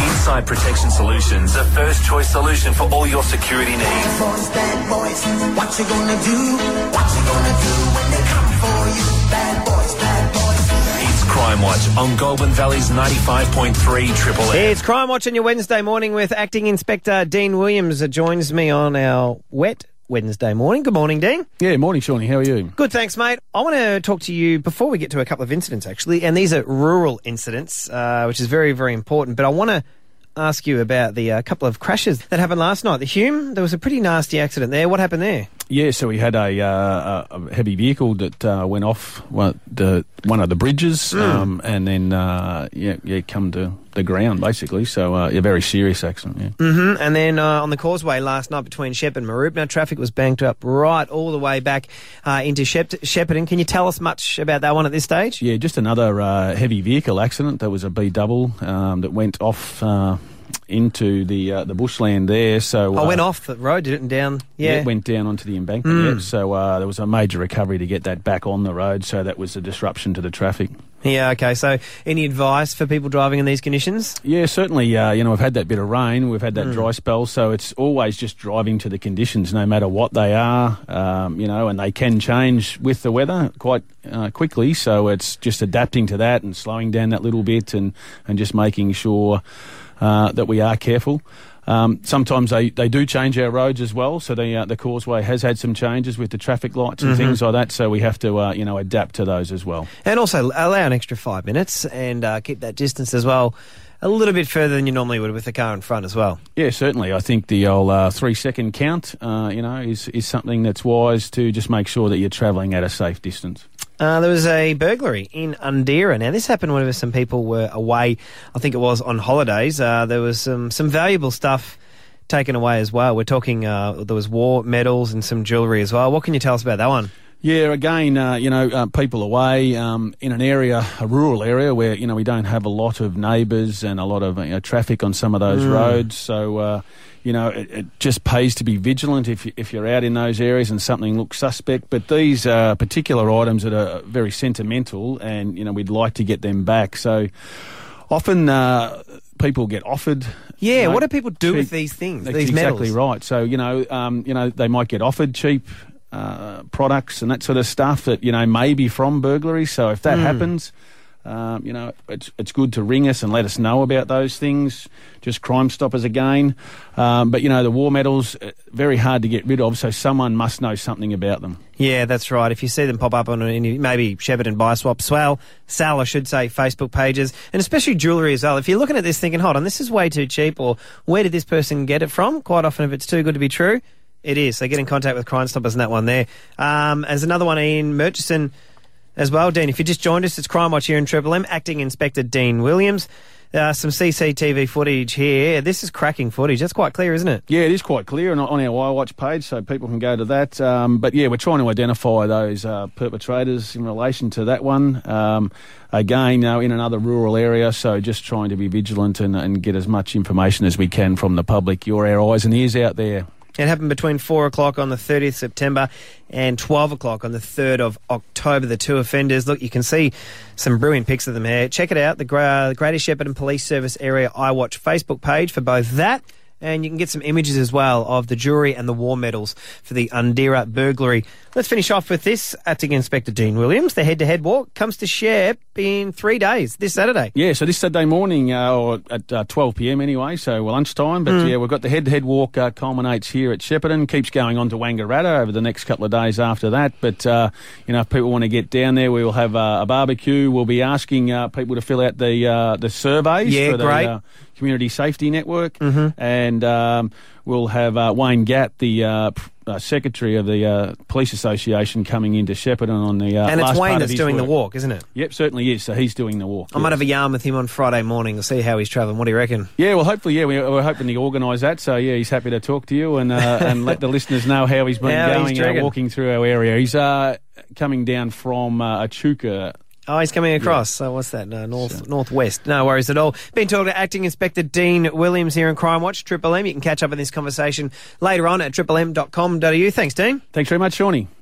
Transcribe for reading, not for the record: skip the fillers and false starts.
Inside Protection Solutions, the first choice solution for all your security needs. Bad boys, what you gonna do? What you gonna do when they come for you? Bad boys, bad boys. It's Crime Watch on Goulburn Valley's 95.3 Triple M. It's Crime Watch on your Wednesday morning with Acting Inspector Dean Williams. Joins me on our wet Wednesday morning. Good morning, Dean. Yeah, morning, Shawnee. How are you? Good, thanks, mate. I want to talk to you before we get to a couple of incidents, actually, and these are rural incidents, which is very, very important. But I want to ask you about the couple of crashes that happened last night. The Hume, there was a pretty nasty accident there. What happened there? Yeah, so we had a heavy vehicle that went off one of the bridges and then come to the ground, basically. So a very serious accident, yeah. Mm-hmm. And then on the causeway last night between Shep and Maroop, traffic was banked up right all the way back into Shepparton. Can you tell us much about that one at this stage? Yeah, just another heavy vehicle accident. There was a B-double that went off into the bushland there. So went off the road, did it, and down? Yeah, it went down onto the embankment. Yeah. So there was a major recovery to get that back on the road. So that was a disruption to the traffic. Yeah, okay. So any advice for people driving in these conditions? Yeah, certainly. We've had that bit of rain, we've had that dry spell, so it's always just driving to the conditions, no matter what they are, and they can change with the weather quite quickly. So it's just adapting to that and slowing down that little bit and just making sure that we are careful. Sometimes they do change our roads as well, so the causeway has had some changes with the traffic lights and things like that, so we have to adapt to those as well. And also allow an extra 5 minutes and keep that distance as well a little bit further than you normally would with the car in front as well. Yeah, certainly. I think the old 3-second count is something that's wise to just make sure that you're travelling at a safe distance. There was a burglary in Undera. Now, this happened whenever some people were away, I think it was on holidays. There was some valuable stuff taken away as well. We're talking, there was war medals and some jewellery as well. What can you tell us about that one? Yeah, again, people away in an area, a rural area where, we don't have a lot of neighbours and a lot of traffic on some of those roads. So, it just pays to be vigilant if you're out in those areas and something looks suspect. But these particular items that are very sentimental and, we'd like to get them back. So often people get offered. Yeah, what do people do with these things, That's these medals? Exactly right. So, they might get offered cheap products and that sort of stuff that may be from burglary. So if that happens, it's good to ring us and let us know about those things. Just Crime Stoppers again. But the war medals, very hard to get rid of. So someone must know something about them. Yeah, that's right. If you see them pop up on any, maybe Shepparton Buy Swap, Sal, I should say, Facebook pages, and especially jewellery as well. If you're looking at this thinking, hold on, this is way too cheap, or where did this person get it from? Quite often, if it's too good to be true, it is. So get in contact with Crime Stoppers and that one there. There's another one in Murchison as well, Dean. If you just joined us, it's Crime Watch here in Triple M. Acting Inspector Dean Williams. Some CCTV footage here. This is cracking footage. That's quite clear, isn't it? Yeah, it is quite clear on our iWatch page, so people can go to that. But yeah, we're trying to identify those perpetrators in relation to that one. Again, in another rural area, so just trying to be vigilant and get as much information as we can from the public. You're our eyes and ears out there. It happened between 4 o'clock on the 30th September and 12 o'clock on the 3rd of October, the two offenders. Look, you can see some brilliant pics of them here. Check it out, the Greater Shepparton Police Service Area iWatch Facebook page for both that, and you can get some images as well of the jewellery and the war medals for the Undera burglary. Let's finish off with this. Acting Inspector Dean Williams, the head-to-head walk comes to Shep in 3 days, this Saturday. Yeah, so this Saturday morning, or at 12 p.m. anyway, so lunchtime. But yeah, we've got the head-to-head walk culminates here at Shepparton, keeps going on to Wangaratta over the next couple of days after that. But, if people want to get down there, we will have a barbecue. We'll be asking people to fill out the surveys for the Community Safety Network. And we'll have Wayne Gatt, the Secretary of the Police Association, coming into Shepparton on the and it's last Wayne part that's of his doing work. The walk, isn't it? Yep, certainly is. So he's doing the walk. I might have a yarn with him on Friday morning to see how he's travelling. What do you reckon? Yeah, well, hopefully, we're hoping to organise that. So, yeah, he's happy to talk to you and let the listeners know how he's been going walking through our area. He's coming down from Echuca. Oh, he's coming across. So what's that? Northwest. No worries at all. Been talking to Acting Inspector Dean Williams here in Crime Watch, Triple M. You can catch up on this conversation later on at triplem.com.au. Thanks, Dean. Thanks very much, Shawnee.